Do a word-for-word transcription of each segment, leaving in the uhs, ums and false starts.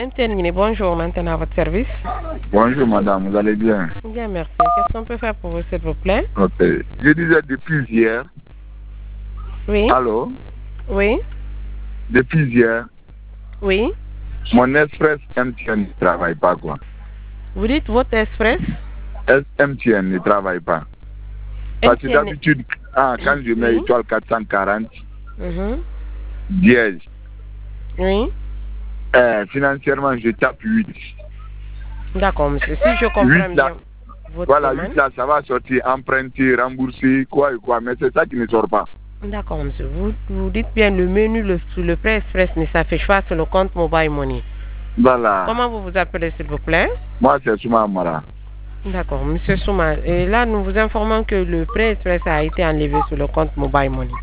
Interminé, bonjour, maintenant à votre service. Bonjour madame, vous allez bien? Bien, merci. Qu'est-ce qu'on peut faire pour vous, s'il vous plaît? Ok. Je disais depuis hier. Oui. Allô? Oui. Depuis hier, Oui. mon Express M T N ne travaille pas quoi. Vous dites votre Express? M T N ne travaille pas. Parce que d'habitude, ah, quand je mets oui. étoile quatre cent quarante, Mm-hmm. dièse. Oui. Euh, financièrement, je tape huit. D'accord, monsieur. Si je comprends bien là, votre voilà, demande. huit là, ça va sortir emprunté, remboursé, quoi et quoi, mais c'est ça qui ne sort pas. D'accord, monsieur. Vous, vous dites bien le menu le, sur le prêt express ne s'affiche pas sur le compte Mobile Money. Voilà. Comment vous vous appelez, s'il vous plaît? Moi, c'est Souma Amara. D'accord, monsieur Souma. Et là, nous vous informons que le prêt express a été enlevé sur le compte Mobile Money.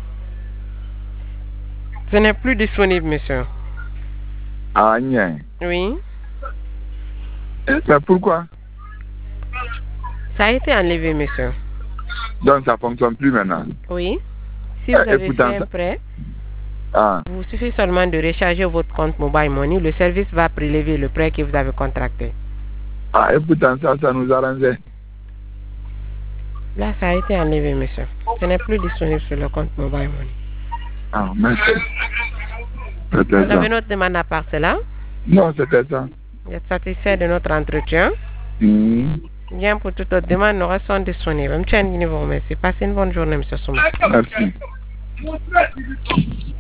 Ce n'est plus disponible, monsieur. Ah, non. Oui. Mais pourquoi? Ça a été enlevé, monsieur. Donc, ça ne fonctionne plus maintenant. Oui. Si vous Eh, avez écoute, fait un prêt, ah. il vous suffit seulement de recharger votre compte Mobile Money. Le service va prélever le prêt que vous avez contracté. Ah, et pourtant, ça, ça nous arrangeait. Là, ça a été enlevé, monsieur. Ce n'est plus disponible sur le compte Mobile Money. Ah, merci. Vous avez notre demande à part cela? Non, c'était ça. Vous êtes satisfait de notre entretien? Mmh. Bien, pour toute autre demande, nous restons disponibles. M. Ndini vous remercie. Passez une bonne journée, monsieur Souma. Merci.